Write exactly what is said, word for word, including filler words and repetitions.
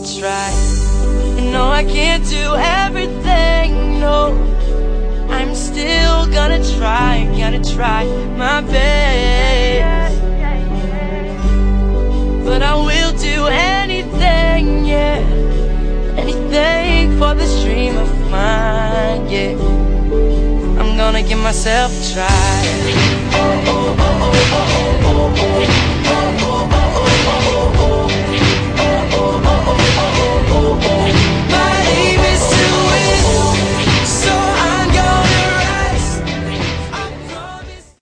try. No, I can't do everything, no. I'm still gonna try, gonna try my best. But I will do anything, yeah, anything for this dream of mine, yeah. I'm gonna give myself a try. Oh, oh, oh.